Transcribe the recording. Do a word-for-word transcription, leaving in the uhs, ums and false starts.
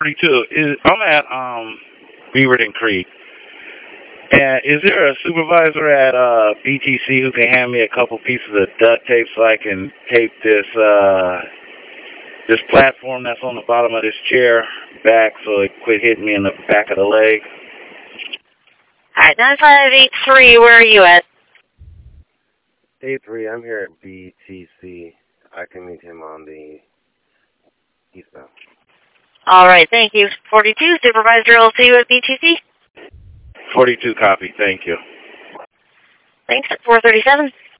forty-two. Is, I'm at um, Beaverton Creek. And is there a supervisor at uh, B T C who can hand me a couple pieces of duct tape so I can tape this uh, this platform that's on the bottom of this chair back so it quit hitting me in the back of the leg? All right, nine five eight three, where are you at? eight three, I'm here at B T C. I can meet him on the eastbound. All right, thank you. forty-two, Supervisor, I'll see you at B T C. forty-two copy, thank you. Thanks, at four thirty-seven.